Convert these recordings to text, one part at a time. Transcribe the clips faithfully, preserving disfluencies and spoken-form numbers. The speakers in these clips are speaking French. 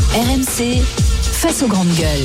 R M C, face aux grandes gueules.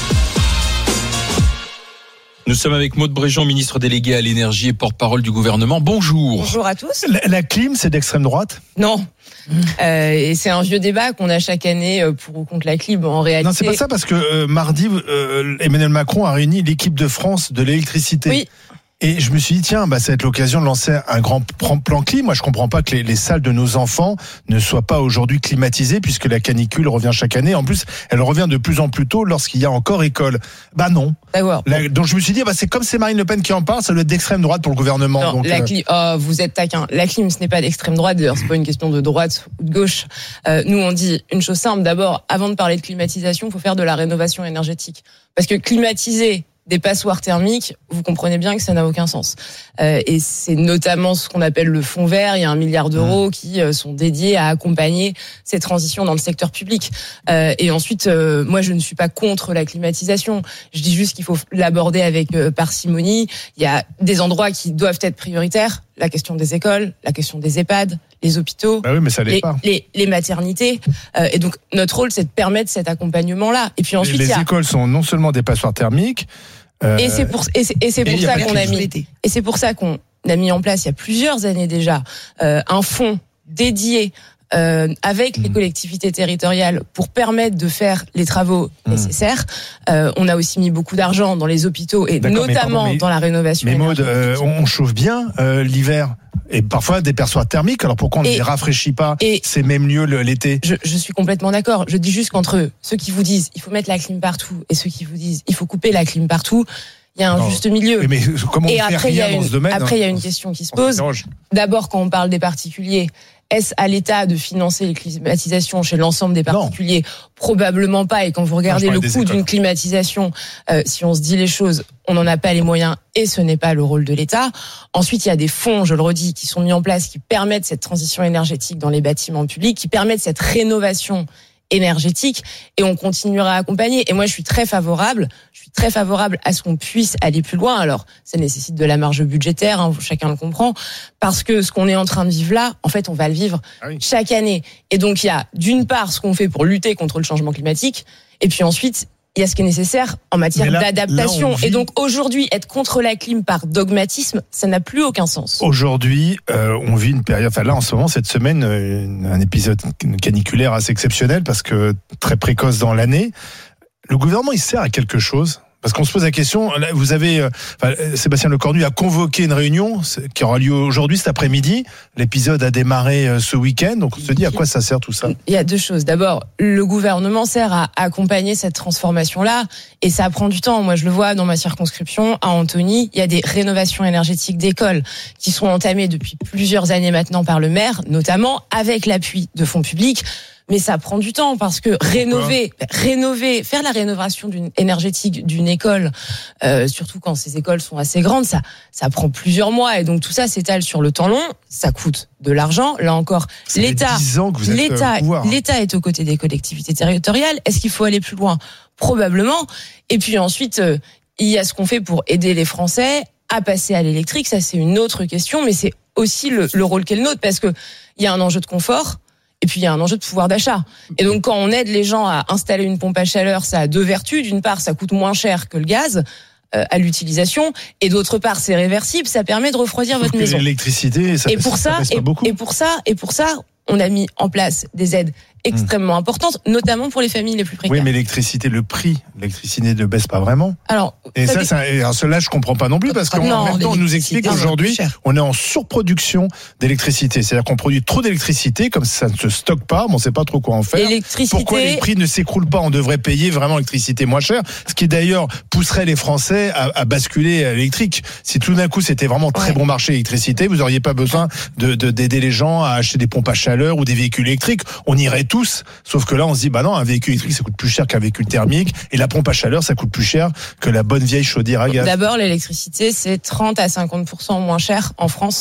Nous sommes avec Maude Bréjon, ministre déléguée à l'énergie et porte-parole du gouvernement. Bonjour. Bonjour à tous. La, la clim, c'est d'extrême droite ? Non. Mmh. Euh, et c'est un vieux débat qu'on a chaque année pour ou contre la clim. En réalité, non, c'est pas ça, parce que euh, mardi, euh, Emmanuel Macron a réuni l'équipe de France de l'électricité. Oui. Et je me suis dit, tiens, bah, ça va être l'occasion de lancer un grand plan clim. Moi, je comprends pas que les, les salles de nos enfants ne soient pas aujourd'hui climatisées, puisque la canicule revient chaque année. En plus, elle revient de plus en plus tôt lorsqu'il y a encore école. Bah non. D'accord. La, donc je me suis dit, bah, c'est comme c'est Marine Le Pen qui en parle, ça doit être d'extrême droite pour le gouvernement. Non, donc, la euh... clim, oh, vous êtes taquin. La clim, ce n'est pas d'extrême droite. D'ailleurs, c'est pas une question de droite ou de gauche. Euh, nous, on dit une chose simple. D'abord, avant de parler de climatisation, il faut faire de la rénovation énergétique. Parce que climatiser des passoires thermiques, vous comprenez bien que ça n'a aucun sens. Euh, et c'est notamment ce qu'on appelle le fonds vert. Il y a un milliard d'euros mmh. qui euh, sont dédiés à accompagner ces transitions dans le secteur public. Euh, et ensuite, euh, moi, je ne suis pas contre la climatisation. Je dis juste qu'il faut l'aborder avec euh, parcimonie. Il y a des endroits qui doivent être prioritaires. La question des écoles, la question des EHPAD, les hôpitaux, bah oui, mais ça l'est les, pas. Les, les maternités. Euh, et donc, notre rôle, c'est de permettre cet accompagnement-là. Et puis ensuite, les il y a... écoles sont non seulement des passoires thermiques, euh... et c'est pour et c'est, et c'est pour et ça qu'on a mis et c'est pour ça qu'on a mis en place il y a plusieurs années déjà euh, un fonds dédié Euh, avec mmh. les collectivités territoriales pour permettre de faire les travaux mmh. nécessaires. Euh, on a aussi mis beaucoup d'argent dans les hôpitaux et D'accord, notamment mais pardon, mais, dans la rénovation mais énergétique. Mais Maude, euh, on chauffe bien euh, l'hiver et parfois des passoires thermiques. Alors pourquoi on et, ne les rafraîchit pas ces mêmes lieux l'été ? je, je suis complètement d'accord. Je dis juste qu'entre ceux qui vous disent il faut mettre la clim partout et ceux qui vous disent il faut couper la clim partout, il y a un non. juste milieu. Mais, mais comment et on fait après, rien il y a dans une, ce domaine, après, il hein. y a une question qui se pose. D'abord, quand on parle des particuliers, est-ce à l'État de financer les climatisations chez l'ensemble des particuliers ? Non. Probablement pas. Et quand vous regardez non, le coût d'une climatisation, euh, si on se dit les choses, on n'en a pas les moyens et ce n'est pas le rôle de l'État. Ensuite, il y a des fonds, je le redis, qui sont mis en place, qui permettent cette transition énergétique dans les bâtiments publics, qui permettent cette rénovation énergétique et on continuera à accompagner. Et moi, je suis très favorable, je suis très favorable à ce qu'on puisse aller plus loin. Alors, ça nécessite de la marge budgétaire, hein, chacun le comprend, parce que ce qu'on est en train de vivre là, en fait, on va le vivre ah oui. chaque année. Et donc, il y a d'une part ce qu'on fait pour lutter contre le changement climatique, et puis ensuite, il y a ce qui est nécessaire en matière là, d'adaptation. Là vit... Et donc aujourd'hui, être contre la clim par dogmatisme, ça n'a plus aucun sens. Aujourd'hui, euh, on vit une période, enfin là en ce moment, cette semaine, une, un épisode caniculaire assez exceptionnel parce que très précoce dans l'année. Le gouvernement, il sert à quelque chose ? Parce qu'on se pose la question, là, vous avez, enfin, Sébastien Lecornu a convoqué une réunion qui aura lieu aujourd'hui, cet après-midi. L'épisode a démarré ce week-end, donc on se dit à quoi ça sert tout ça ? Il y a deux choses. D'abord, le gouvernement sert à accompagner cette transformation-là, et ça prend du temps. Moi, je le vois dans ma circonscription, à Antony, il y a des rénovations énergétiques d'écoles qui sont entamées depuis plusieurs années maintenant par le maire, notamment avec l'appui de fonds publics. Mais ça prend du temps parce que Pourquoi rénover, rénover, faire la rénovation d'une énergétique d'une école, euh, surtout quand ces écoles sont assez grandes, ça, ça prend plusieurs mois et donc tout ça s'étale sur le temps long. Ça coûte de l'argent. Là encore, ça l'État, l'État, pouvoir, hein. l'État est aux côtés des collectivités territoriales. Est-ce qu'il faut aller plus loin ? Probablement. Et puis ensuite, euh, il y a ce qu'on fait pour aider les Français à passer à l'électrique. Ça, c'est une autre question, mais c'est aussi le, le rôle qu'est le nôtre parce que il y a un enjeu de confort. Et puis, il y a un enjeu de pouvoir d'achat. Et donc, quand on aide les gens à installer une pompe à chaleur, ça a deux vertus. D'une part, ça coûte moins cher que le gaz euh, à l'utilisation. Et d'autre part, c'est réversible. Ça permet de refroidir Sauf votre que maison. L'électricité, ça, et pour ça, ça, ça et, beaucoup. et pour ça, et pour ça, on a mis en place des aides extrêmement mmh. importantes, notamment pour les familles les plus précaires. Oui, mais l'électricité, le prix, l'électricité ne baisse pas vraiment. Alors, et ça, ça ça et alors cela, je comprends pas non plus parce qu'en même temps, on nous explique qu'aujourd'hui, on est en surproduction d'électricité. C'est-à-dire qu'on produit trop d'électricité, comme ça ne se stocke pas, mais on ne sait pas trop quoi en faire. Pourquoi les prix ne s'écroulent pas ? On devrait payer vraiment l'électricité moins cher, ce qui d'ailleurs pousserait les Français à, à basculer à l'électrique. Si tout d'un coup, c'était vraiment très ouais. bon marché électricité, vous n'auriez pas besoin de, de, d'aider les gens à acheter des pompes à chaleur ou des véhicules électriques. On irait tous, sauf que là on se dit bah non, un véhicule électrique ça coûte plus cher qu'un véhicule thermique et la pompe à chaleur ça coûte plus cher que la bonne vieille chaudière à gaz. D'abord l'électricité c'est trente à cinquante pour cent moins cher en France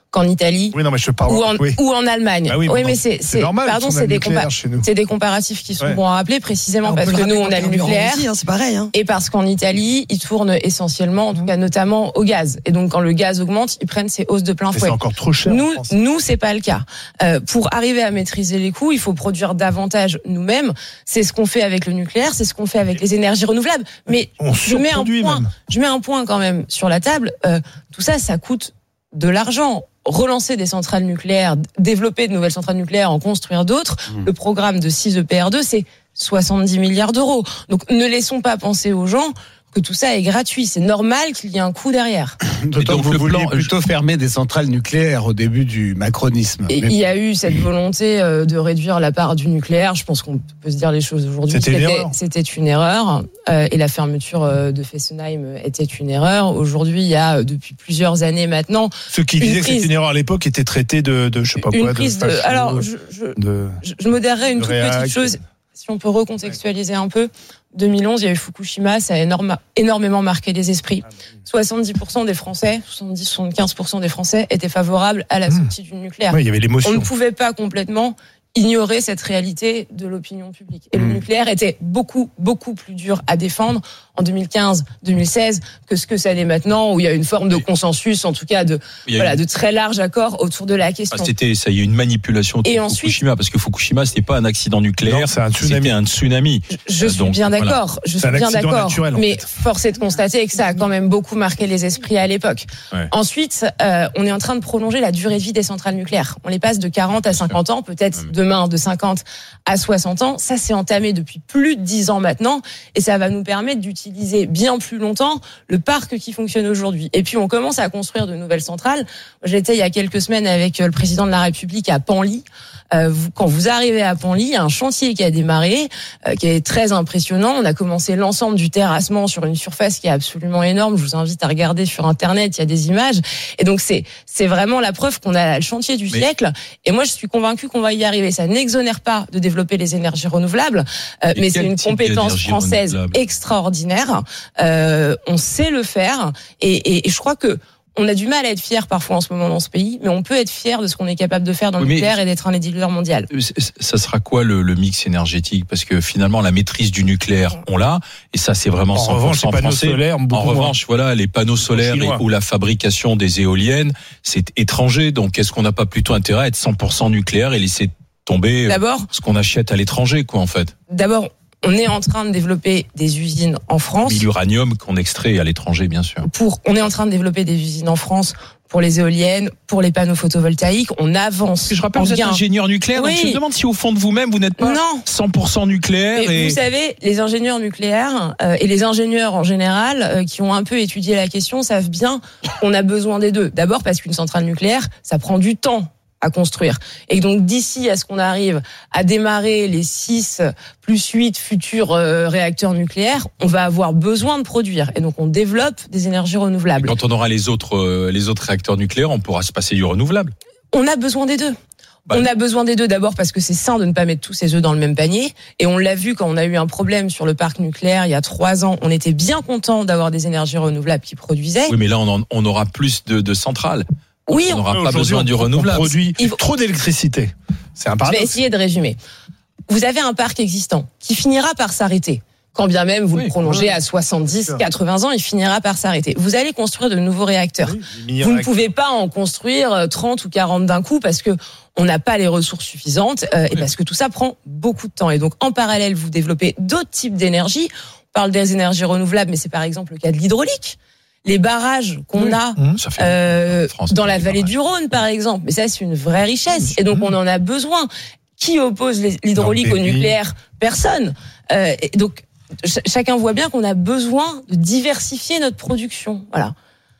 qu'en Italie oui, non, mais je parle, ou, en, oui. ou en Allemagne. Ah oui, oui mais, mais c'est, c'est, c'est normal. Pardon, c'est des, compa- c'est des comparatifs qui sont ouais. bons à rappeler précisément parce que nous on a le nucléaire, aussi, hein, c'est pareil. Hein. Et parce qu'en Italie ils tournent essentiellement, en tout cas notamment au gaz. Et donc quand le gaz augmente, ils prennent ces hausses de plein fouet. C'est encore trop cher. Nous, nous c'est pas le cas. Euh, pour arriver à maîtriser les coûts, il faut produire davantage nous-mêmes. C'est ce qu'on fait avec le nucléaire, c'est ce qu'on fait avec les énergies renouvelables. Mais on je mets un point, même. je mets un point quand même sur la table. Euh, tout ça, ça coûte de l'argent. Relancer des centrales nucléaires, développer de nouvelles centrales nucléaires, en construire d'autres. Mmh. Le programme de six E P R deux, c'est soixante-dix milliards d'euros. Donc ne laissons pas penser aux gens que tout ça est gratuit. C'est normal qu'il y ait un coût derrière. D'autant donc que vous vouliez plutôt fermer des centrales nucléaires au début du macronisme. Et il y a eu cette volonté de réduire la part du nucléaire. Je pense qu'on peut se dire les choses aujourd'hui. C'était, c'était, une erreur. c'était une erreur. Euh, et la fermeture de Fessenheim était une erreur. Aujourd'hui, il y a depuis plusieurs années maintenant. Ceux qui disaient que c'était une erreur à l'époque étaient traités de, de je sais pas une quoi. Prise de, de, alors, je, je, de, je, je modérerais une toute réac, petite chose. Si on peut recontextualiser un peu, deux mille onze, il y a eu Fukushima, ça a énorme, énormément marqué les esprits. soixante-dix pour cent des Français, soixante-dix à soixante-quinze pour cent des Français étaient favorables à la sortie mmh. du nucléaire. Oui, il y avait l'émotion. On ne pouvait pas complètement ignorer cette réalité de l'opinion publique. Et mmh. le nucléaire était beaucoup, beaucoup plus dur à défendre en deux mille quinze, deux mille seize que ce que ça l'est maintenant, où il y a une forme de consensus, en tout cas de, voilà, une... de très large accord autour de la question. Ah, c'était, ça y a une manipulation de ensuite, Fukushima, parce que Fukushima, c'était pas un accident nucléaire, non, c'est un tsunami. C'était un tsunami. Je, je suis Donc, bien d'accord, voilà. je suis bien d'accord, naturel, mais fait. force est de constater que ça a quand même beaucoup marqué les esprits à l'époque. Ouais. Ensuite, euh, on est en train de prolonger la durée de vie des centrales nucléaires. On les passe de quarante à cinquante ans, peut-être ouais. demain de cinquante à soixante ans. Ça, c'est entamé depuis plus de dix ans maintenant, et ça va nous permettre d'utiliser bien plus longtemps le parc qui fonctionne aujourd'hui. Et puis, on commence à construire de nouvelles centrales. J'étais il y a quelques semaines avec le président de la République à Penly. Euh, vous, quand vous arrivez à Penly, il y a un chantier qui a démarré, euh, qui est très impressionnant. On a commencé l'ensemble du terrassement sur une surface qui est absolument énorme. Je vous invite à regarder sur Internet, il y a des images. Et donc, c'est, c'est vraiment la preuve qu'on a le chantier du mais... siècle. Et moi, je suis convaincue qu'on va y arriver. Ça n'exonère pas de développer les énergies renouvelables, euh, mais c'est une compétence française extraordinaire. Euh, on sait le faire. Et, et, et je crois que on a du mal à être fier parfois en ce moment dans ce pays, mais on peut être fier de ce qu'on est capable de faire dans le oui, nucléaire et d'être un leader mondial. Ça sera quoi le, le mix énergétique ? Parce que finalement, la maîtrise du nucléaire, on l'a, et ça, c'est vraiment en cent pour cent revanche, les panneaux français. Solaires, en revanche, moins. voilà, les panneaux solaires et, ou la fabrication des éoliennes, c'est étranger. Donc, est-ce qu'on n'a pas plutôt intérêt à être cent pour cent nucléaire et laisser tomber D'abord, ce qu'on achète à l'étranger, quoi, en fait ? D'abord, on est en train de développer des usines en France. Mais l'uranium qu'on extrait à l'étranger, bien sûr. Pour, on est en train de développer des usines en France pour les éoliennes, pour les panneaux photovoltaïques. On avance. Je rappelle, vous êtes ingénieur nucléaire, oui. donc je me demande si au fond de vous-même, vous n'êtes pas non. cent pour cent nucléaire. Et... Vous savez, les ingénieurs nucléaires euh, et les ingénieurs en général euh, qui ont un peu étudié la question savent bien qu'on a besoin des deux. D'abord parce qu'une centrale nucléaire, ça prend du temps à construire. Et donc, d'ici à ce qu'on arrive à démarrer les six plus huit futurs euh, réacteurs nucléaires, on va avoir besoin de produire. Et donc, on développe des énergies renouvelables. Et quand on aura les autres, euh, les autres réacteurs nucléaires, on pourra se passer du renouvelable. On a besoin des deux. Bah, on a besoin des deux d'abord parce que c'est sain de ne pas mettre tous ses œufs dans le même panier. Et on l'a vu quand on a eu un problème sur le parc nucléaire il y a trois ans. On était bien content d'avoir des énergies renouvelables qui produisaient. Oui, mais là, on, en, on aura plus de, de centrales. Oui, on n'aura pas besoin du renouvelable. On produit trop d'électricité. C'est un paradoxe. Je vais essayer de résumer. Vous avez un parc existant qui finira par s'arrêter. Quand bien même vous oui, le prolongez oui. à soixante-dix, quatre-vingts ans, il finira par s'arrêter. Vous allez construire de nouveaux réacteurs. Oui, vous ne pouvez pas en construire trente ou quarante d'un coup parce que on n'a pas les ressources suffisantes euh, et parce que tout ça prend beaucoup de temps. Et donc, en parallèle, vous développez d'autres types d'énergie. On parle des énergies renouvelables, mais c'est par exemple le cas de l'hydraulique. Les barrages qu'on oui. a mmh. euh, France, dans la vallée barrages. du Rhône, par exemple. Mais ça, c'est une vraie richesse. Et donc, on en a besoin. Qui oppose l'hydraulique non, au nucléaire ? Personne. Euh, et donc, ch- chacun voit bien qu'on a besoin de diversifier notre production. Voilà.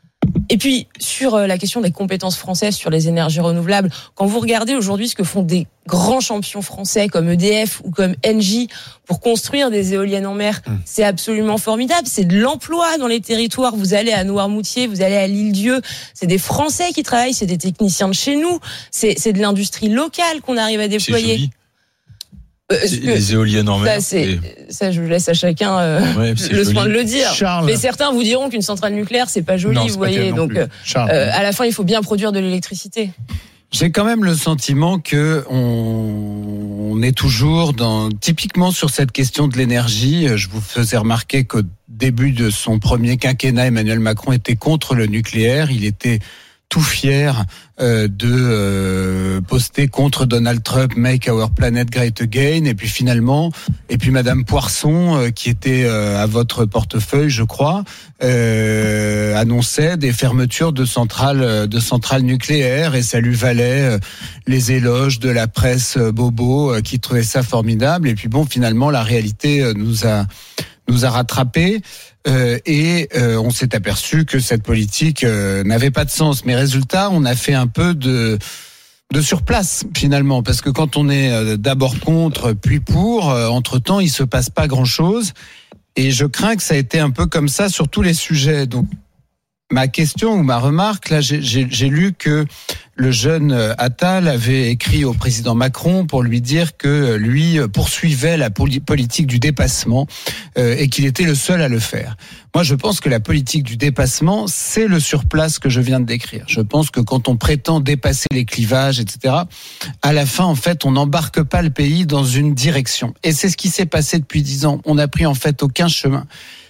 Et puis, sur la question des compétences françaises sur les énergies renouvelables, quand vous regardez aujourd'hui ce que font des grands champions français comme E D F ou comme Engie pour construire des éoliennes en mer, mmh. c'est absolument formidable. C'est de l'emploi dans les territoires. Vous allez à Noirmoutier, vous allez à l'Île-Dieu. C'est des Français qui travaillent, c'est des techniciens de chez nous. C'est, c'est de l'industrie locale qu'on arrive à déployer. Euh, les éoliennes en mer. Ça, c'est, ça, je laisse à chacun euh, ouais, le soin de le dire. Charles. Mais certains vous diront qu'une centrale nucléaire, c'est pas joli, non, c'est vous pas voyez. Donc, euh, à la fin, il faut bien produire de l'électricité. J'ai quand même le sentiment que on, on est toujours dans, typiquement sur cette question de l'énergie. Je vous faisais remarquer qu'au début de son premier quinquennat, Emmanuel Macron était contre le nucléaire. Il était tout fier euh, de euh, poster contre Donald Trump, Make Our Planet Great Again, et puis finalement, et puis Madame Poisson, euh, qui était euh, à votre portefeuille, je crois, euh, annonçait des fermetures de centrales, de centrales nucléaires, et ça lui valait euh, les éloges de la presse euh, bobo, euh, qui trouvait ça formidable. Et puis bon, finalement, la réalité euh, nous a nous a rattrapés. Euh, et euh, on s'est aperçu que cette politique euh, n'avait pas de sens. Mais résultat, on a fait un peu de de surplace finalement, parce que quand on est euh, d'abord contre puis pour, euh, entre-temps, il se passe pas grand-chose. Et je crains que ça ait été un peu comme ça sur tous les sujets. Donc ma question ou ma remarque, là, j'ai, j'ai, j'ai lu que le jeune Attal avait écrit au président Macron pour lui dire que lui poursuivait la politique du dépassement euh, et qu'il était le seul à le faire. Moi, je pense que la politique du dépassement, c'est le surplace que je viens de décrire. Je pense que quand on prétend dépasser les clivages, et cetera, à la fin, en fait, on n'embarque pas le pays dans une direction. Et c'est ce qui s'est passé depuis dix ans. On n'a pris en fait aucun chemin.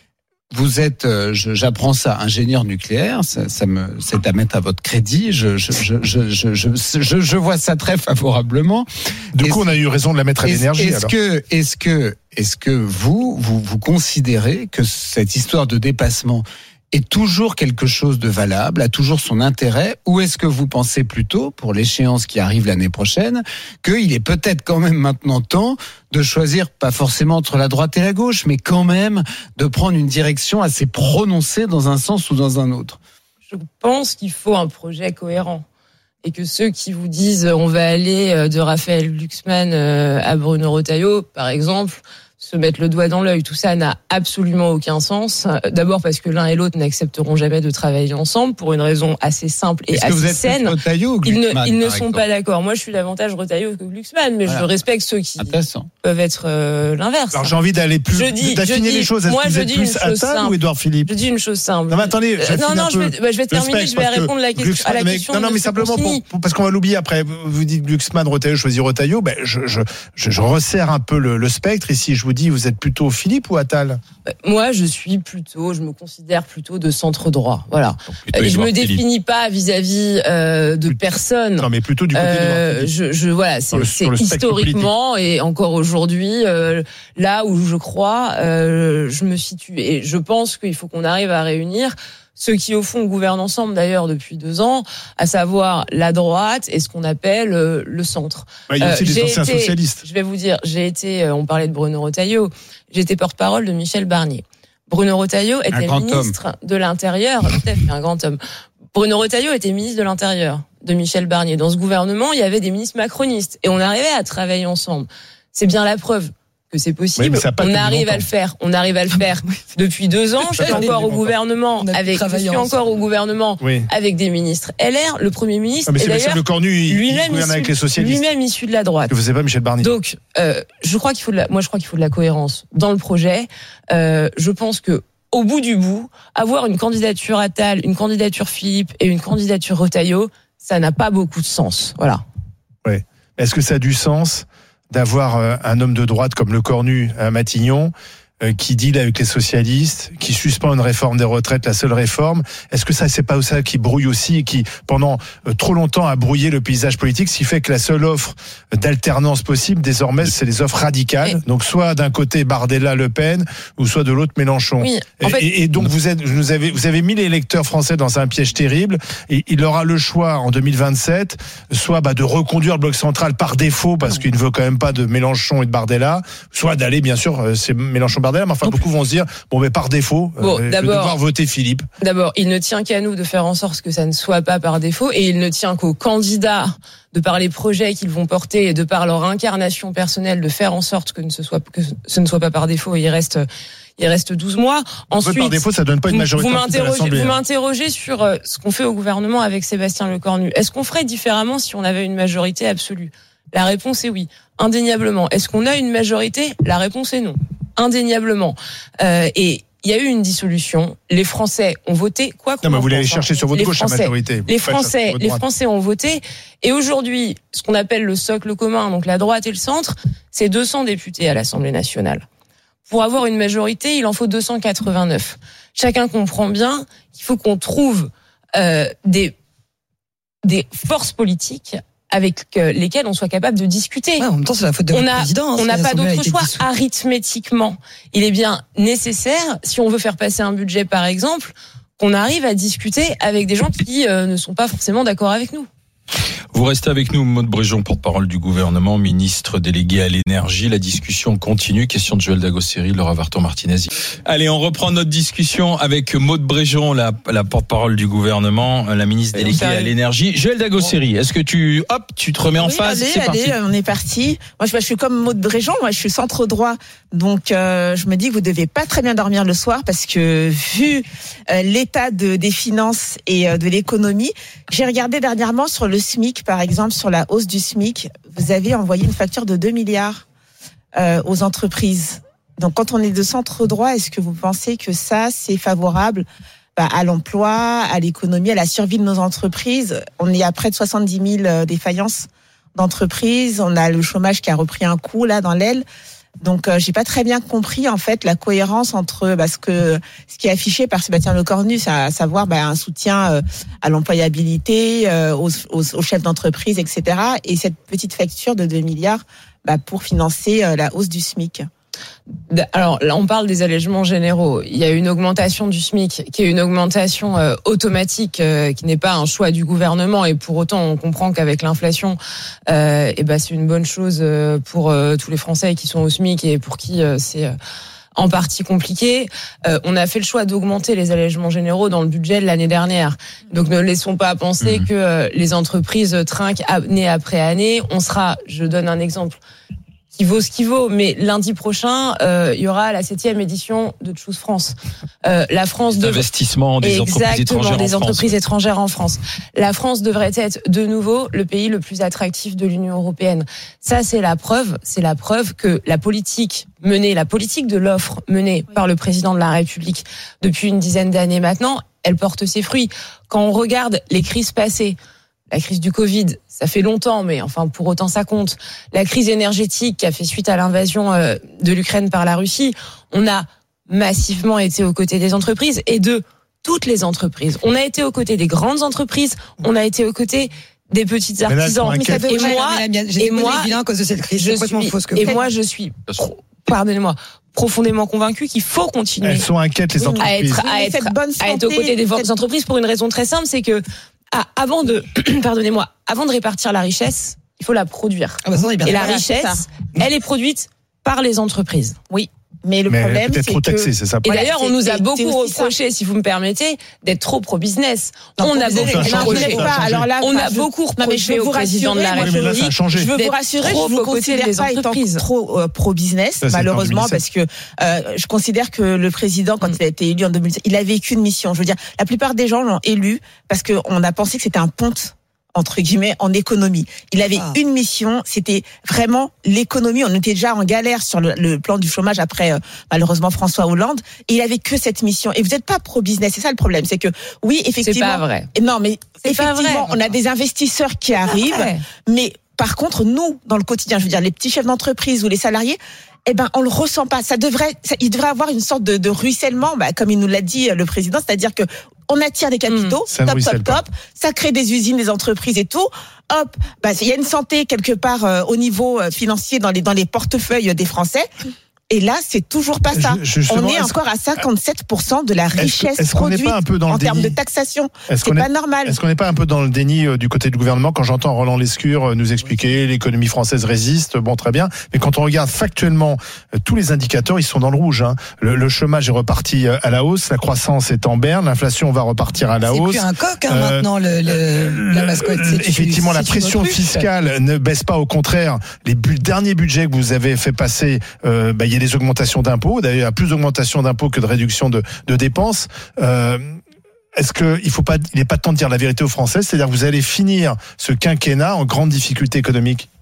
Vous êtes, je, j'apprends ça, ingénieur nucléaire, ça, ça me, c'est à mettre à votre crédit. Je, je, je, je, je, je, je vois ça très favorablement. Du coup, on a eu raison de la mettre à l'énergie. Est-ce alors. que, est-ce que, est-ce que vous, vous, vous considérez que cette histoire de dépassement est toujours quelque chose de valable, a toujours son intérêt, ou est-ce que vous pensez plutôt, pour l'échéance qui arrive l'année prochaine, qu'il est peut-être quand même maintenant temps de choisir, pas forcément entre la droite et la gauche, mais quand même de prendre une direction assez prononcée dans un sens ou dans un autre? Je pense qu'il faut un projet cohérent. Et que ceux qui vous disent on va aller de Raphaël Glucksmann à Bruno Retailleau, par exemple, se mettre le doigt dans l'œil, tout ça n'a absolument aucun sens. D'abord parce que l'un et l'autre n'accepteront jamais de travailler ensemble pour une raison assez simple et Est-ce assez que vous êtes saine. Retailleau ou ils ne, Glucksmann, ils ne sont exemple. pas d'accord. Moi, je suis davantage Retailleau que Glucksmann, mais voilà. Je respecte ceux qui Intéressant. peuvent être euh, l'inverse. Alors j'ai envie d'aller plus, je dis, d'affiner je dis, les choses. Est-ce moi, que vous je êtes dis plus Attal ou Édouard Philippe? Je dis une chose simple. Non mais attendez, euh, non non, je vais, bah, je vais terminer. Je vais répondre la question, à la question. Non non, mais simplement pour, pour, parce qu'on va l'oublier après. Vous dites Glucksmann, Retailleau, choisir Retailleau. Ben je, je, je, je resserre un peu le, le spectre ici. Je vous dis, vous êtes plutôt Philippe ou Attal? Moi, je suis plutôt, je me considère plutôt de centre droit. Voilà. Je me définis Philippe. pas vis-à-vis euh, de personne. Non, mais plutôt du côté euh, de je, je voilà, c'est, le, c'est historiquement et encore aujourd'hui euh, là où je crois, euh, je me situe. Et je pense qu'il faut qu'on arrive à réunir ceux qui, au fond, gouvernent ensemble, d'ailleurs, depuis deux ans, à savoir la droite et ce qu'on appelle euh, le centre. Ouais, il y a aussi euh, des anciens été, socialistes. Je vais vous dire, j'ai été, euh, on parlait de Bruno Retailleau, j'ai été porte-parole de Michel Barnier. Bruno Retailleau était ministre homme. de l'Intérieur, tout à fait, un grand homme. Bruno Retailleau était ministre de l'Intérieur de Michel Barnier. Dans ce gouvernement, il y avait des ministres macronistes et on arrivait à travailler ensemble. C'est bien la preuve que c'est possible. Oui, on arrive longtemps. à le faire. On arrive à le faire depuis deux ans. Je suis encore au gouvernement avec, je suis encore au gouvernement oui. avec des ministres L R. Le Premier ministre. Non, mais c'est d'ailleurs le Cornu, il, lui-même il issu, avec les socialistes. Lui-même issu de la droite. Que vous savez pas Michel Barnier. Donc, euh, je crois qu'il faut de la, moi, je crois qu'il faut de la cohérence dans le projet. Euh, je pense que, au bout du bout, avoir une candidature Attal, une candidature Philippe et une candidature Retailleau, ça n'a pas beaucoup de sens. Voilà. Ouais. Est-ce que ça a du sens d'avoir un homme de droite comme le Cornu à Matignon qui deal avec les socialistes, qui suspend une réforme des retraites, la seule réforme? Est-ce que ça, c'est pas ça qui brouille aussi et qui, pendant trop longtemps, a brouillé le paysage politique, ce qui fait que la seule offre d'alternance possible, désormais, c'est les offres radicales. Oui. Donc, soit d'un côté Bardella, Le Pen, ou soit de l'autre Mélenchon. Oui, en fait... et, et donc, vous êtes, vous avez, vous avez mis les électeurs français dans un piège terrible. Et il aura le choix en deux mille vingt-sept, soit bah, de reconduire le bloc central par défaut, parce qu'il ne veut quand même pas de Mélenchon et de Bardella, soit d'aller, bien sûr, c'est Mélenchon. Mais enfin, donc, beaucoup vont se dire, bon, mais par défaut, bon, euh, je vais devoir voter Philippe. D'abord, il ne tient qu'à nous de faire en sorte que ça ne soit pas par défaut, et il ne tient qu'aux candidats, de par les projets qu'ils vont porter et de par leur incarnation personnelle, de faire en sorte que, ne ce, soit, que ce ne soit pas par défaut, et il reste... Il reste douze mois. Ensuite, par défaut, ça donne pas une majorité. Vous m'interrogez, vous m'interrogez sur ce qu'on fait au gouvernement avec Sébastien Lecornu. Est-ce qu'on ferait différemment si on avait une majorité absolue? La réponse est oui, indéniablement. Est-ce qu'on a une majorité ? La réponse est non, indéniablement. Euh, et il y a eu une dissolution. Les Français ont voté. Quoi qu'on non, mais en vous l'allez pense, chercher sur votre les gauche Français, la majorité. Les Français, les Français ont voté. Et aujourd'hui, ce qu'on appelle le socle commun, donc la droite et le centre, c'est deux cents députés à l'Assemblée nationale. Pour avoir une majorité, il en faut deux cent quatre-vingt-neuf. Chacun comprend bien qu'il faut qu'on trouve euh, des des forces politiques avec lesquelles on soit capable de discuter. Ouais, en même temps, c'est la faute de on votre a, président. On n'a pas d'autre choix. Dissous. Arithmétiquement, il est bien nécessaire, si on veut faire passer un budget, par exemple, qu'on arrive à discuter avec des gens qui euh, ne sont pas forcément d'accord avec nous. Vous restez avec nous, Maude Bréjon, porte-parole du gouvernement, ministre délégué à l'énergie. La discussion continue. Question de Joël Dagosseri, Laura Varton-Martinez. Allez, on reprend notre discussion avec Maude Bréjon, la, la porte-parole du gouvernement, la ministre Et déléguée à l'énergie. Joël Dagosseri, est-ce que tu, hop, tu te remets en oui, phase? Allez, C'est allez, parti. on est parti. Moi, je, je suis comme Maude Bréjon. Moi, je suis centre droit. Donc, euh, je me dis que vous devez pas très bien dormir le soir parce que vu euh, l'état de, des finances et euh, de l'économie, j'ai regardé dernièrement sur le SMIC, par exemple, sur la hausse du SMIC, vous avez envoyé une facture de deux milliards euh, aux entreprises. Donc, quand on est de centre droit, est-ce que vous pensez que ça, c'est favorable bah, à l'emploi, à l'économie, à la survie de nos entreprises? On est à près de soixante-dix mille défaillances d'entreprises. On a le chômage qui a repris un coup là dans l'aile. Donc, euh, j'ai pas très bien compris en fait la cohérence entre bah, ce que ce qui est affiché par Sébastien Lecornu, c'est à savoir bah, un soutien euh, à l'employabilité, euh, aux, aux, aux chefs d'entreprise, et cetera. Et cette petite facture de deux milliards bah, pour financer euh, la hausse du SMIC. Alors là, on parle des allègements généraux. Il y a une augmentation du SMIC qui est une augmentation euh, automatique, euh, qui n'est pas un choix du gouvernement. Et pour autant, on comprend qu'avec l'inflation, euh, et ben c'est une bonne chose pour euh, tous les Français qui sont au SMIC et pour qui euh, c'est euh, en partie compliqué. Euh, on a fait le choix d'augmenter les allègements généraux dans le budget de l'année dernière. Donc ne laissons pas penser mmh. que euh, les entreprises trinquent année après année. On sera, je donne un exemple qui vaut ce qui vaut, mais lundi prochain, euh, il y aura la septième édition de Choose France. Euh, la France de investissement des entreprises étrangères des en entreprises France. étrangères en France. La France devrait être de nouveau le pays le plus attractif de l'Union européenne. Ça, c'est la preuve, c'est la preuve que la politique menée, la politique de l'offre menée par le président de la République depuis une dizaine d'années maintenant, elle porte ses fruits. Quand on regarde les crises passées, la crise du Covid, ça fait longtemps, mais enfin pour autant ça compte. La crise énergétique qui a fait suite à l'invasion de l'Ukraine par la Russie, on a massivement été aux côtés des entreprises et de toutes les entreprises. On a été aux côtés des grandes entreprises, on a été aux côtés des petits artisans. Mais ça et moi, et moi, à cause de cette crise. Je suis, fausse que et moi, je suis, pardonnez-moi, profondément convaincu qu'il faut continuer. Elles sont inquiètes les entreprises. À être, à être, à être aux côtés des cette... entreprises pour une raison très simple, c'est que Ah, avant de, pardonnez-moi, avant de répartir la richesse, il faut la produire. Ah bah ça, bien et la richesse, elle est produite par les entreprises. Oui. Mais le mais problème, c'est trop taxé, c'est ça. Et d'ailleurs, on nous a beaucoup reproché, si vous me permettez, d'être trop pro-business. Non, on a beaucoup reproché. Alors là, on a beaucoup reproché au président de la République. Je veux vous rassurer, je vous considère pas étant trop euh, pro-business, malheureusement, parce que euh, je considère que le président, quand il a été élu en deux mille sept, il a vécu une mission. Je veux dire, la plupart des gens l'ont élu parce qu'on a pensé que c'était un ponte, entre guillemets, en économie. Il avait ah. une mission, c'était vraiment l'économie. On était déjà en galère sur le, le plan du chômage après, euh, malheureusement, François Hollande. Et il avait que cette mission. Et vous n'êtes pas pro-business, c'est ça le problème. C'est que, oui, effectivement... C'est pas vrai. Non, mais c'est effectivement, on a des investisseurs qui arrivent. Mais par contre, nous, dans le quotidien, je veux dire, les petits chefs d'entreprise ou les salariés, eh ben, on le ressent pas. Ça devrait, ça, il devrait avoir une sorte de, de ruissellement, bah, comme il nous l'a dit le président, c'est-à-dire que on attire des capitaux, mmh, top, top, top, ça crée des usines, des entreprises et tout. Hop, bah, il y a une santé quelque part euh, au niveau euh, financier dans les dans les portefeuilles des Français. Et là, c'est toujours pas ça. Je, on est encore à cinquante-sept pour cent de la richesse est-ce, est-ce produite pas un peu dans en termes de taxation. Est-ce c'est qu'on pas est, normal. Est-ce qu'on n'est pas un peu dans le déni euh, du côté du gouvernement quand j'entends Roland Lescure euh, nous expliquer l'économie française résiste, bon très bien, mais quand on regarde factuellement euh, tous les indicateurs, ils sont dans le rouge. Hein. Le, le chômage est reparti euh, à la hausse, la croissance est en berne, l'inflation va repartir à la c'est hausse. C'est plus un coq hein, euh, maintenant le, le, la mascotte. C'est effectivement, tu, la pression fiscale ne baisse pas, au contraire. Les bu- derniers budgets que vous avez fait passer, euh, bah, il y a des augmentations d'impôts. D'ailleurs, il y a plus d'augmentation d'impôts que de réduction de, de dépenses. Euh, est-ce que il faut pas, il n'est pas temps de dire la vérité aux Français, c'est-à-dire que vous allez finir ce quinquennat en grande difficulté économique?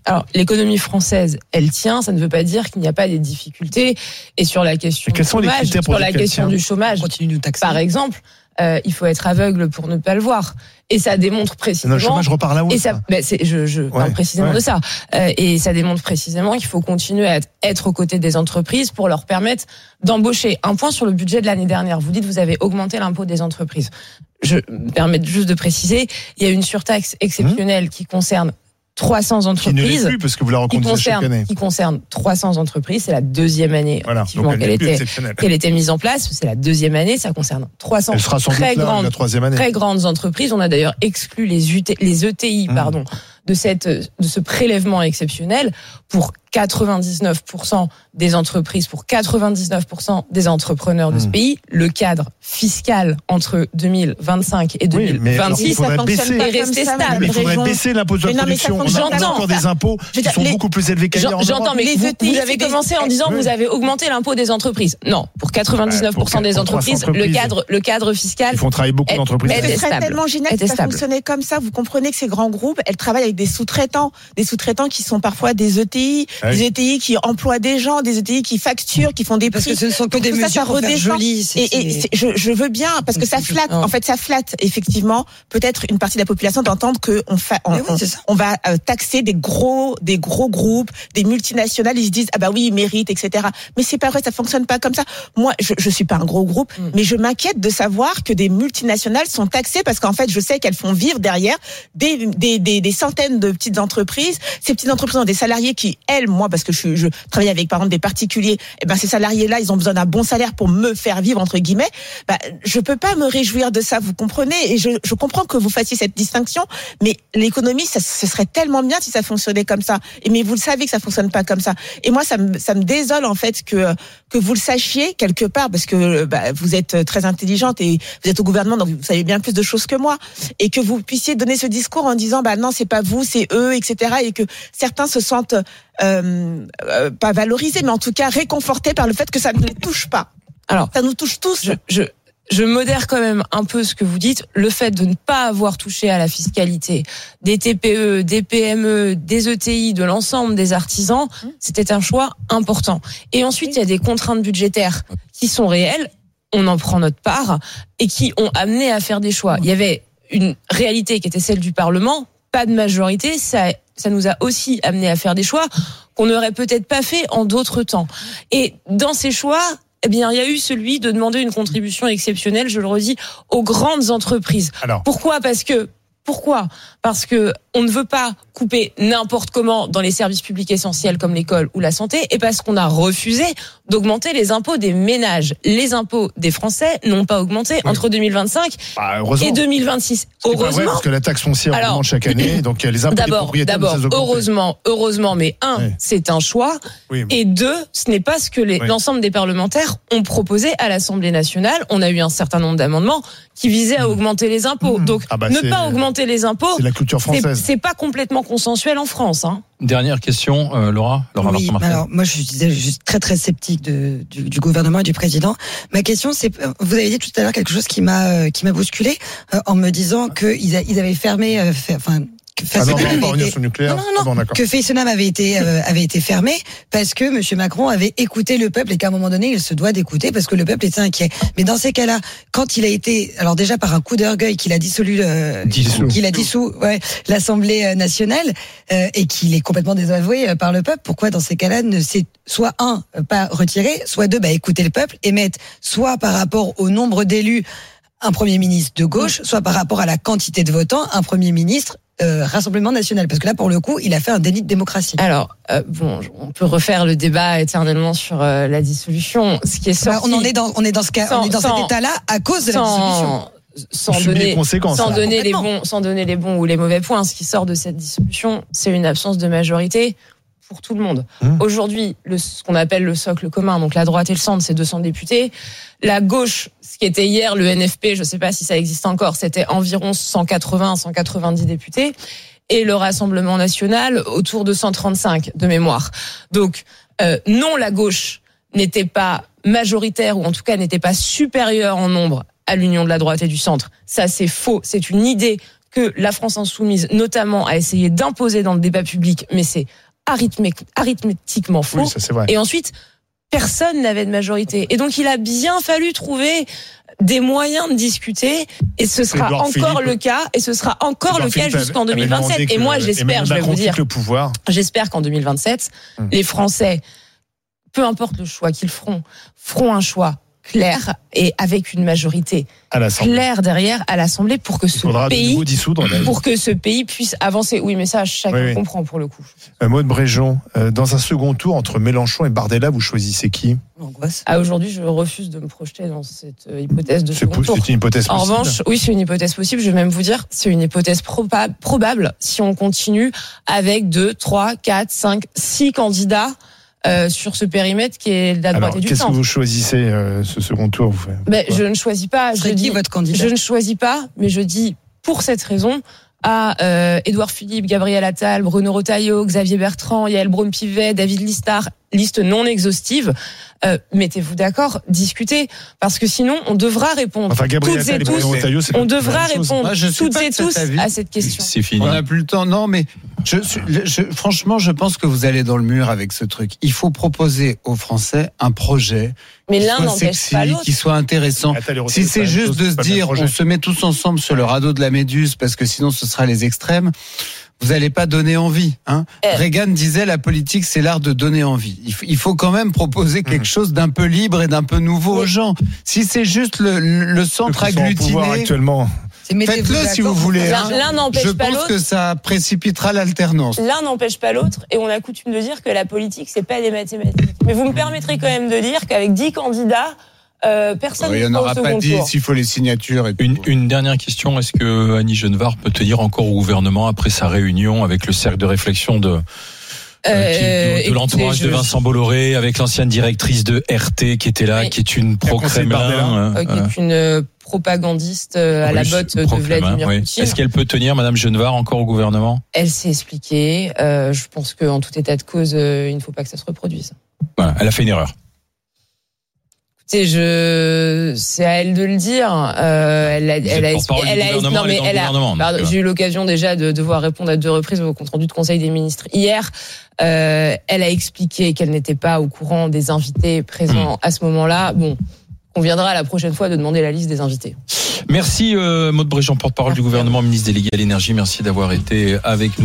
Alors, l'économie française, elle tient. Ça ne veut pas dire qu'il n'y a pas des difficultés. Et sur la question du chômage, sur la question du chômage, par exemple, euh, il faut être aveugle pour ne pas le voir. Et ça démontre précisément. Le chômage repart là-haut. Et ça, ben c'est, je, je ouais, parle précisément ouais. de ça. Euh, et ça démontre précisément qu'il faut continuer à être, être aux côtés des entreprises pour leur permettre d'embaucher. Un point sur le budget de l'année dernière. Vous dites que vous avez augmenté l'impôt des entreprises. Je me permets juste de préciser, il y a une surtaxe exceptionnelle mmh. qui concerne trois cents entreprises. Qui ne l'est plus parce que vous la reconduisez chaque année. Qui concerne trois cents entreprises. C'est la deuxième année voilà, qu'elle était, qu'elle était mise en place. C'est la deuxième année. Ça concerne trois cents très là, grandes, la troisième année. très grandes entreprises. On a d'ailleurs exclu les, U T, les E T I, mmh. pardon, de cette, de ce prélèvement exceptionnel pour quatre-vingt-dix-neuf pour cent des entreprises, pour quatre-vingt-dix-neuf pour cent des entrepreneurs de ce mmh. pays. Le cadre fiscal entre deux mille vingt-cinq et deux mille vingt-six, oui, ça fonctionne pas resté stable. Mais il faudrait baisser l'impôt de la production. On a encore des impôts qui sont les, beaucoup plus élevés qu'ailleurs. J'entends, mais vous, vous avez commencé en disant que vous avez augmenté l'impôt des entreprises. Non, pour quatre-vingt-dix-neuf pour cent des entreprises, le cadre, le cadre fiscal. Ils font travailler beaucoup d'entreprises. Mais ce serait tellement génial que ça fonctionnait comme ça. Vous comprenez que ces grands groupes, elles travaillent avec des sous-traitants, des sous-traitants qui sont parfois des E T I, ah oui. des E T I qui emploient des gens, des E T I qui facturent, qui font des prix. Parce que ce ne sont que des mesures ça, ça pour faire joli. C'est, et, et je, je veux bien, parce que ça flatte. En fait, ça flatte effectivement peut-être une partie de la population d'entendre que on, fa, on, oui, on, on va euh, taxer des gros, des gros groupes, des multinationales. Ils se disent ah bah oui, ils méritent, et cetera. Mais c'est pas vrai, ça fonctionne pas comme ça. Moi, je, je suis pas un gros groupe, mm. mais je m'inquiète de savoir que des multinationales sont taxées parce qu'en fait, je sais qu'elles font vivre derrière des, des, des, des centaines de petites entreprises. Ces petites entreprises ont des salariés qui, elles, moi, parce que je, je travaille avec par exemple des particuliers, et ben ces salariés-là, ils ont besoin d'un bon salaire pour me faire vivre entre guillemets. Ben, je peux pas me réjouir de ça, vous comprenez? Et je, je comprends que vous fassiez cette distinction, mais l'économie, ça, ce serait tellement bien si ça fonctionnait comme ça. Et mais vous le savez que ça fonctionne pas comme ça. Et moi, ça me, ça me désole en fait que que vous le sachiez quelque part, parce que bah, vous êtes très intelligente et vous êtes au gouvernement, donc vous savez bien plus de choses que moi, et que vous puissiez donner ce discours en disant bah non, c'est pas vous, c'est eux, et cetera. Et que certains se sentent euh, euh, pas valorisés, mais en tout cas réconfortés par le fait que ça ne nous touche pas. Alors, ça nous touche tous. Je, je, je modère quand même un peu ce que vous dites. Le fait de ne pas avoir touché à la fiscalité des T P E, des P M E, des E T I, de l'ensemble des artisans, c'était un choix important. Et ensuite, il y a des contraintes budgétaires qui sont réelles. On en prend notre part et qui ont amené à faire des choix. Il y avait une réalité qui était celle du Parlement, pas de majorité. Ça, ça nous a aussi amené à faire des choix qu'on n'aurait peut-être pas fait en d'autres temps. Et dans ces choix, eh bien, il y a eu celui de demander une contribution exceptionnelle, je le redis, aux grandes entreprises. Alors. Pourquoi ? Parce que Pourquoi ? Parce que on ne veut pas couper n'importe comment dans les services publics essentiels comme l'école ou la santé, et parce qu'on a refusé d'augmenter les impôts des ménages. Les impôts des Français n'ont pas augmenté oui. entre deux mille vingt-cinq bah, et deux mille vingt-six. C'est heureusement, pas vrai parce que la taxe foncière Alors, augmente chaque année, donc les impôts d'abord, des propriétaires d'abord, heureusement, heureusement, mais un, oui. c'est un choix, oui, mais... et deux, ce n'est pas ce que les, oui. l'ensemble des parlementaires ont proposé à l'Assemblée nationale. On a eu un certain nombre d'amendements qui visaient à augmenter les impôts. Mmh. Donc, ah bah, ne pas augmenter les impôts, c'est la culture française. C'est, c'est pas complètement consensuel en France. Hein. Dernière question, euh, Laura. Laura oui, alors moi je suis juste très très sceptique de, du, du gouvernement et du président. Ma question c'est, vous avez dit tout à l'heure quelque chose qui m'a qui m'a bousculé euh, en me disant que ils, a, ils avaient fermé, euh, fait, enfin. Que ah non, on va revenir sur le nucléaire. Non, non, non. Ah bon, que Fessenheim avait été euh, avait été fermé parce que Monsieur Macron avait écouté le peuple et qu'à un moment donné il se doit d'écouter parce que le peuple était inquiet. Mais dans ces cas-là, quand il a été, alors déjà par un coup d'orgueil qu'il a dissolu, euh, dissous. qu'il a dissous, ouais, l'Assemblée nationale euh, et qu'il est complètement désavoué par le peuple, pourquoi dans ces cas-là ne s'est soit un pas retiré, soit deux bah écouter le peuple et mettre soit par rapport au nombre d'élus un Premier ministre de gauche, soit par rapport à la quantité de votants un Premier ministre Euh, Rassemblement national, parce que là pour le coup il a fait un délit de démocratie. Alors euh, bon, on peut refaire le débat éternellement sur euh, la dissolution. Ce qui est sorti, bah, on en est dans on est dans ce cas, sans, on est dans sans, cet état-là à cause de sans, la dissolution. Sans donner, sans donner les bons, sans donner les bons ou les mauvais points. Ce qui sort de cette dissolution, c'est une absence de majorité pour tout le monde. Mmh. Aujourd'hui, le, ce qu'on appelle le socle commun, donc la droite et le centre, c'est deux cents députés. La gauche, ce qui était hier le N F P, je ne sais pas si ça existe encore, c'était environ cent quatre-vingts, cent quatre-vingt-dix députés. Et le Rassemblement national, autour de cent trente-cinq de mémoire. Donc, euh, non, la gauche n'était pas majoritaire, ou en tout cas n'était pas supérieure en nombre à l'union de la droite et du centre. Ça, c'est faux. C'est une idée que la France insoumise, notamment, a essayé d'imposer dans le débat public, mais c'est arithmétiquement faux. Oui, ça, c'est vrai. Et ensuite, personne n'avait de majorité. Et donc, il a bien fallu trouver des moyens de discuter, et ce sera Edouard encore Philippe, le cas, et ce sera encore Edouard le Philippe cas jusqu'en deux mille vingt-sept. Et moi, j'espère, je vais vous dire, le pouvoir. j'espère qu'en deux mille vingt-sept, hum. les Français, peu importe le choix qu'ils feront, feront un choix clair et avec une majorité claire derrière à l'Assemblée pour que ce pays, pour que ce pays puisse avancer. Oui, mais ça, chacun oui, oui. comprend pour le coup. Euh, Maude Bréjon, euh, dans un second tour entre Mélenchon et Bardella, vous choisissez qui ? Ah, aujourd'hui, je refuse de me projeter dans cette hypothèse de second tour. C'est une hypothèse possible. En revanche, oui, c'est une hypothèse possible. Je vais même vous dire, c'est une hypothèse proba- probable si on continue avec deux, trois, quatre, cinq, six candidats. Euh, sur ce périmètre qui est de la droite Alors, et du qu'est-ce centre. que vous choisissez euh, ce second tour vous faites, ben, Je ne choisis pas. Je, dis, votre candidat je ne choisis pas, mais je dis pour cette raison à euh, Édouard Philippe, Gabriel Attal, Bruno Retailleau, Xavier Bertrand, Yael Braun-Pivet, David Listard, liste non exhaustive. Euh, mettez-vous d'accord, discutez, parce que sinon on devra répondre enfin, Gabriel toutes Attal et tous. Retailleau, on devra répondre Moi, je toutes et tous à cette question. C'est fini. On n'a plus le temps. Non, mais je, je, je, franchement, je pense que vous allez dans le mur avec ce truc. Il faut proposer aux Français un projet. Mais qui l'un soit n'empêche sexy, pas l'autre. Qui soit intéressant. Si c'est juste de se dire, on se met tous ensemble sur le radeau de la Méduse, parce que sinon ce sera les extrêmes. Vous n'allez pas donner envie. Hein. Euh. Reagan disait la politique, c'est l'art de donner envie. Il faut, il faut quand même proposer quelque mmh. chose d'un peu libre et d'un peu nouveau oui. aux gens. Si c'est juste le, le centre agglutiné, actuellement. Faites-le si vous voulez. L'un, l'un n'empêche Je pas pense l'autre. que ça précipitera l'alternance. L'un n'empêche pas l'autre, et on a coutume de dire que la politique, c'est pas des mathématiques. Mais vous me permettrez quand même de dire qu'avec dix candidats, Euh, personne il n'y en aura pas dix s'il faut les signatures. Et une, une dernière question, est-ce que Annie Genevard peut tenir encore au gouvernement après sa réunion avec le cercle de réflexion de, euh, euh, qui, de, de l'entourage je... de Vincent Bolloré, avec l'ancienne directrice de R T qui était là, oui. qui est une pro-Kremlin, euh, qui est une propagandiste à la botte de Vladimir oui. Poutine. Est-ce qu'elle peut tenir, Madame Genevard, encore au gouvernement ? Elle s'est expliquée. Euh, je pense qu'en tout état de cause, euh, il ne faut pas que ça se reproduise. Voilà, elle a fait une erreur. C'est je, c'est à elle de le dire. Euh, elle a, elle a, elle a, non mais elle a. Pardon, j'ai eu l'occasion déjà de devoir répondre à deux reprises au compte rendu de Conseil des ministres hier. Euh, elle a expliqué qu'elle n'était pas au courant des invités présents mmh. à ce moment-là. Bon, on viendra la prochaine fois de demander la liste des invités. Merci euh, Maude Bréjon, porte-parole du gouvernement, ministre délégué à l'énergie. Merci d'avoir été avec nous.